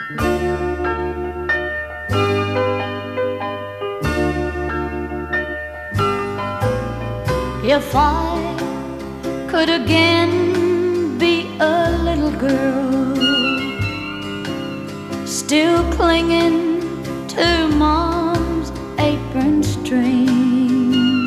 If I could again be a little girl, still clinging to Mom's apron strings,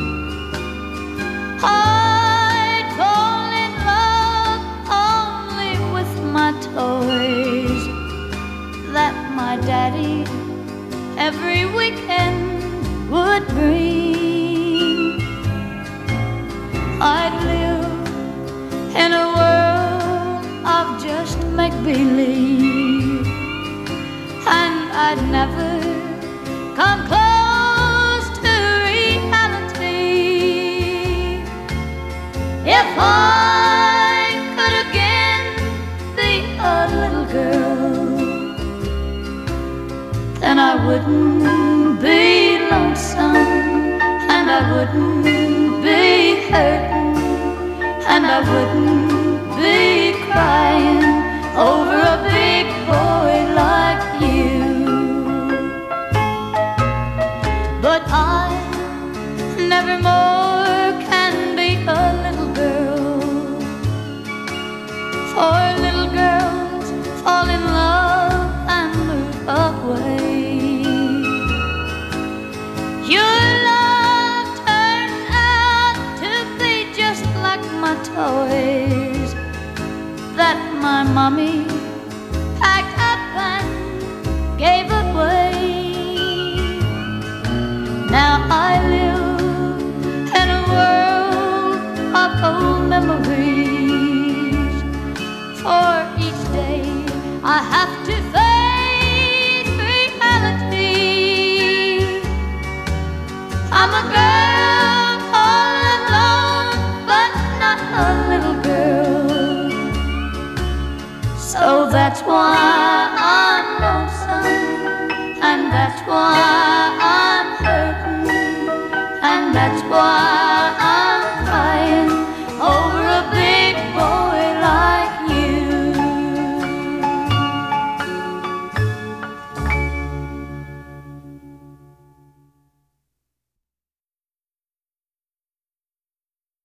I'd fall in love only with my toys that my daddy every weekend would bring. I'd live in a world of just make-believe, and I'd never come close to reality. If I could again be a little girl, then I wouldn't be lonesome, and I wouldn't be hurting, and I wouldn't be crying over a big boy like you. But I never more can be a little girl, for little girls fall in love and move away. Your love turned out to be just like my toys that my mommy packed up and gave away. Now I live in a world of old memories. For each day I have to face reality. I'm a girl